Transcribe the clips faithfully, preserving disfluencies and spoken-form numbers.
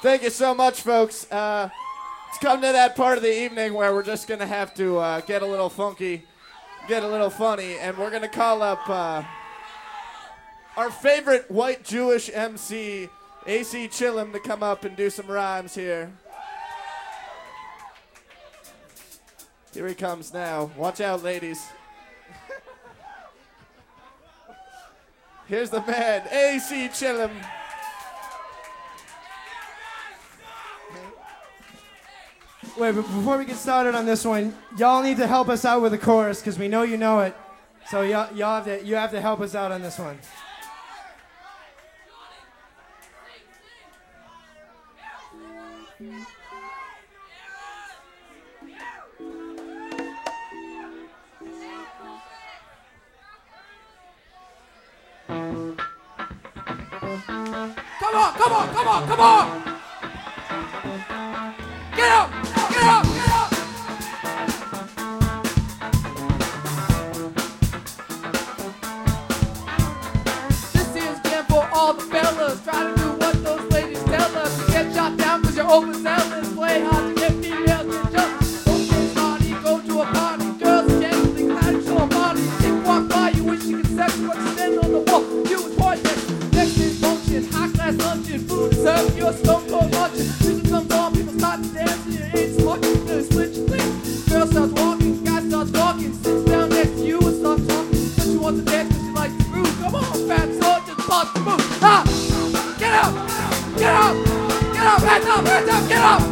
Thank you so much, folks. Uh, it's come to that part of the evening where we're just going to have to uh, get a little funky, get a little funny, and we're going to call up uh, our favorite white Jewish M C, A C Chillum, to come up and do some rhymes here. Here he comes now. Watch out, ladies. Here's the man, A C Chillum. Wait, but before we get started on this one, y'all need to help us out with the chorus because we know you know it. So y'all, y'all have to, you have to help us out on this one. Come on, come on, come on, come on! Get up! Get up! Get up! This here's jam for all the fellas. Try to do what those ladies tell us. You get shot down because you're overzealous. Play hard to get females to jump. Don't get naughty, go to a party. Girls and gentlemen, how to show a body. If walk by, you wish you could sex what you stand on the wall. You was poison. Next is function, high class luncheon. Food is served, you're stone cold luncheon. Music comes on, people start to dance. And you ain't smoking, then split your thing. Girl starts walking, guy starts talking. Sits down next to you and starts talking. But she wants to dance because she likes to groove. Come on, fat soldier, bust the move. Ah! Get up! Get up! Get up! Hands up! Hands up! Get up!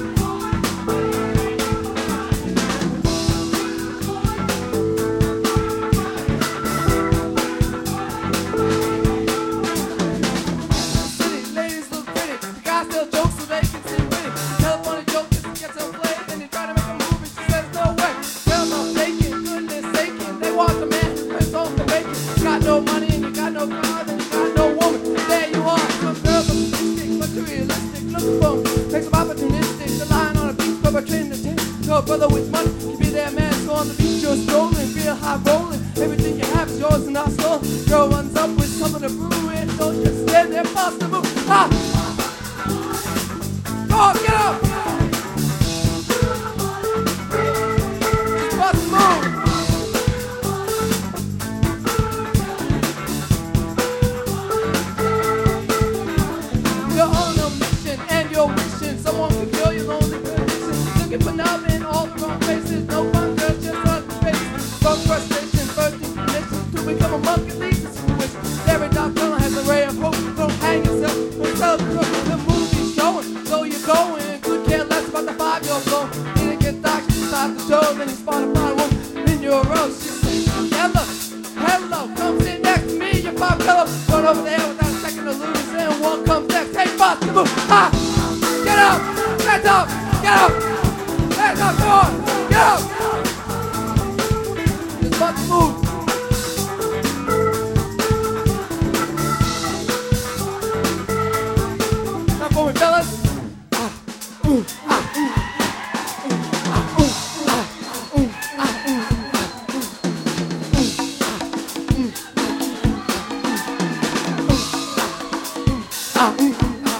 City ladies look pretty. The guys tell jokes so they can sit with it. Tell a funny joke just to get some play. Then they try to make a move and she says no way. Girls are faking, goodness saking. They want the man who lives off the bacon. You got no money and you got no car, then you got no woman. There you are. Some girls are sadistic, materialistic, looking for them. Make them opportunistic. They're lying on a beach, perpetrating a tin. So a brother with money, you be their man. So on the beach you're strolling, real high rolling. Everything you have is yours and not stolen. Girl runs up with something to brew and don't just stand there, bust the move. Ah! Go on, get up! Just bust the move. You're on a mission and you're wishing someone could cure your lonely condition. Looking for love in all the wrong places. No fun, girl, just ugly faces. From frustration, first inclination to become a monkey leads the situation. Every dark tunnel has a ray of hope. Don't hang yourself. Don't tell the truth. The movie's showing, so you're going. Could care less about the five-year-old flow. Then it gets dark, she decides to show. Then you spot a fine woman in your row. She says, yellow, hello, come sit next to me. You're five color. Run over there without a second to lose. And one comes next. Hey, bust the move. Ha! Get up! Hands up! Get up! Hands up! Come on! Get up! Just bust the move. Now for me, fellas. Ah, ooh, ah, ooh. Ah, ooh, ah, ooh, ah, ooh, ah, ooh, ah, ooh.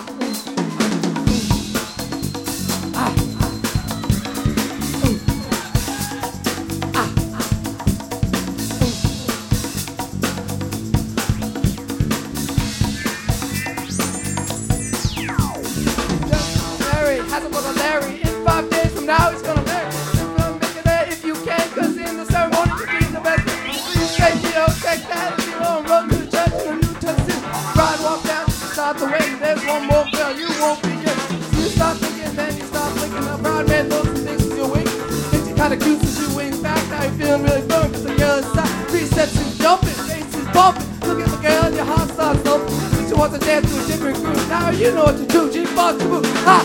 Hasn't got a Larry. In five days from now, he's gonna marry. You're gonna make it there if you can, cause in the ceremony, you be the best. Please take it out, check that. If you don't run to the church in a New Testament, ride, walk down, start the way. There's one more girl, you won't be good. So you start thinking, then you start blinking. A proud man knows and thinks you're winking. Thinks you kinda cute since you wing back. Now you're feeling really firm, cause the girl inside. Three steps is jumping, face is bumping. Look at the girl and your heart starts thumping. She wants to dance to a different groove. Now you know what to do, G-Box to move. Ha!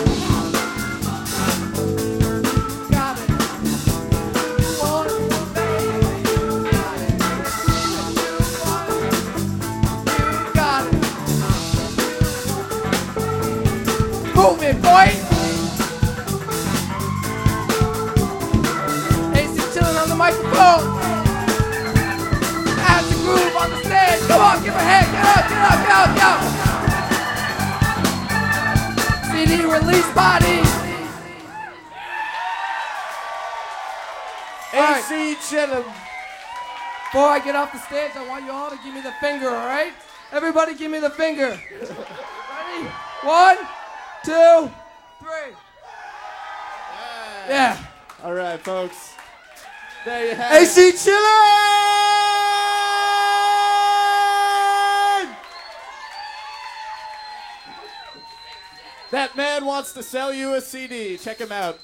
Move it, boy! A C Chillum on the microphone. As the groove on the stage. Come on, give a hand. Get up, get up, get up, get up. C D C D release party. A C Chillum. Before I get off the stage, I want you all to give me the finger, all right? Everybody give me the finger. Ready? One, two, three. Yeah. All right, folks. There you have it. A C Chillum! That man wants to sell you a C D. Check him out.